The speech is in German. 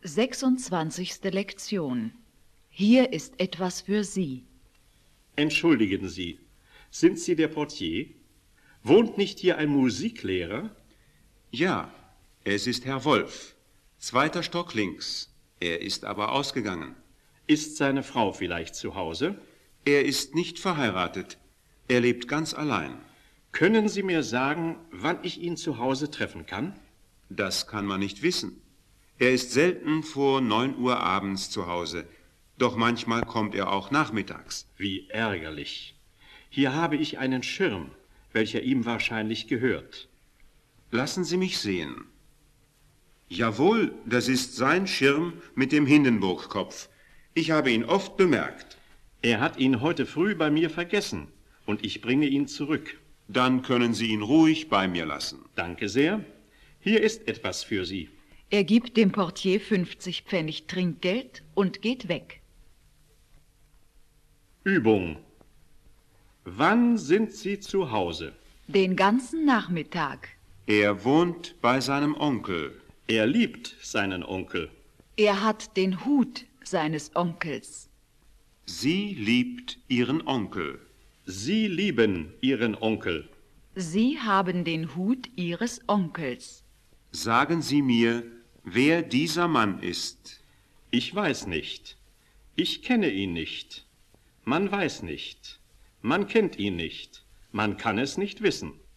26. Lektion. Hier ist etwas für Sie. Entschuldigen Sie, sind Sie der Portier? Wohnt nicht hier ein Musiklehrer? Ja, es ist Herr Wolf. 2. Stock links. Er ist aber ausgegangen. Ist seine Frau vielleicht zu Hause? Er ist nicht verheiratet. Er lebt ganz allein. Können Sie mir sagen, wann ich ihn zu Hause treffen kann? Das kann man nicht wissen. Er ist selten vor 9 Uhr abends zu Hause. Doch manchmal kommt er auch nachmittags. Wie ärgerlich. Hier habe ich einen Schirm, welcher ihm wahrscheinlich gehört. Lassen Sie mich sehen. Jawohl, das ist sein Schirm mit dem Hindenburgkopf. Ich habe ihn oft bemerkt. Er hat ihn heute früh bei mir vergessen und ich bringe ihn zurück. Dann können Sie ihn ruhig bei mir lassen. Danke sehr. Hier ist etwas für Sie. Er gibt dem Portier 50 Pfennig Trinkgeld und geht weg. Übung. Wann sind Sie zu Hause? Den ganzen Nachmittag. Er wohnt bei seinem Onkel. Er liebt seinen Onkel. Er hat den Hut seines Onkels. Sie liebt Ihren Onkel. Sie lieben Ihren Onkel. Sie haben den Hut Ihres Onkels. Sagen Sie mir, wer dieser Mann ist. Ich weiß nicht. Ich kenne ihn nicht. Man weiß nicht. Man kennt ihn nicht. Man kann es nicht wissen.